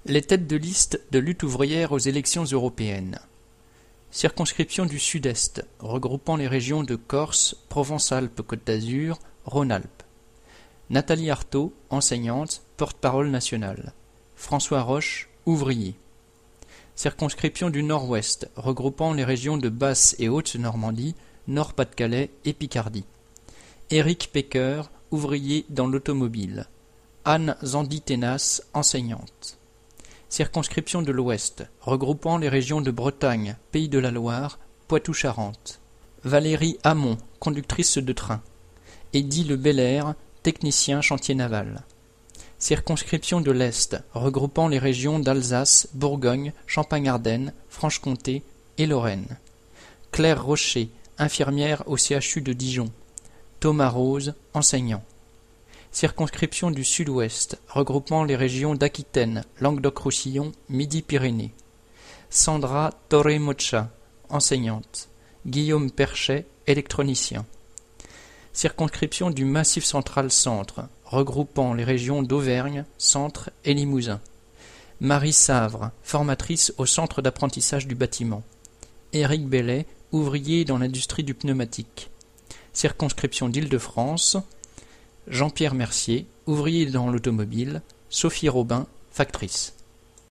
Les têtes de liste de lutte ouvrière aux élections européennes. Circonscription du Sud-Est, regroupant les régions de Corse, Provence-Alpes-Côte d'Azur, Rhône-Alpes. Nathalie Arthaud, enseignante, porte-parole nationale. François Roche, ouvrier. Circonscription du Nord-Ouest, regroupant les régions de Basse et Haute-Normandie, Nord-Pas-de-Calais et Picardie. Éric Pecker, ouvrier dans l'automobile. Anne Zandi-Ténas, enseignante. Circonscription de l'Ouest, regroupant les régions de Bretagne, Pays de la Loire, Poitou-Charentes. Valérie Hamon, conductrice de train. Eddy Le Belair, technicien chantier naval. Circonscription de l'Est, regroupant les régions d'Alsace, Bourgogne, Champagne-Ardenne, Franche-Comté et Lorraine. Claire Rocher, infirmière au CHU de Dijon. Thomas Rose, enseignant. Circonscription du Sud-Ouest, regroupant les régions d'Aquitaine, Languedoc-Roussillon, Midi-Pyrénées. Sandra Torremocha, enseignante. Guillaume Perchet, électronicien. Circonscription du Massif central Centre, regroupant les régions d'Auvergne, Centre et Limousin. Marie Savre, formatrice au Centre d'apprentissage du bâtiment. Éric Bellet, ouvrier dans l'industrie du pneumatique. Circonscription d'Île-de-France. Jean-Pierre Mercier, ouvrier dans l'automobile. Sophie Robin, factrice.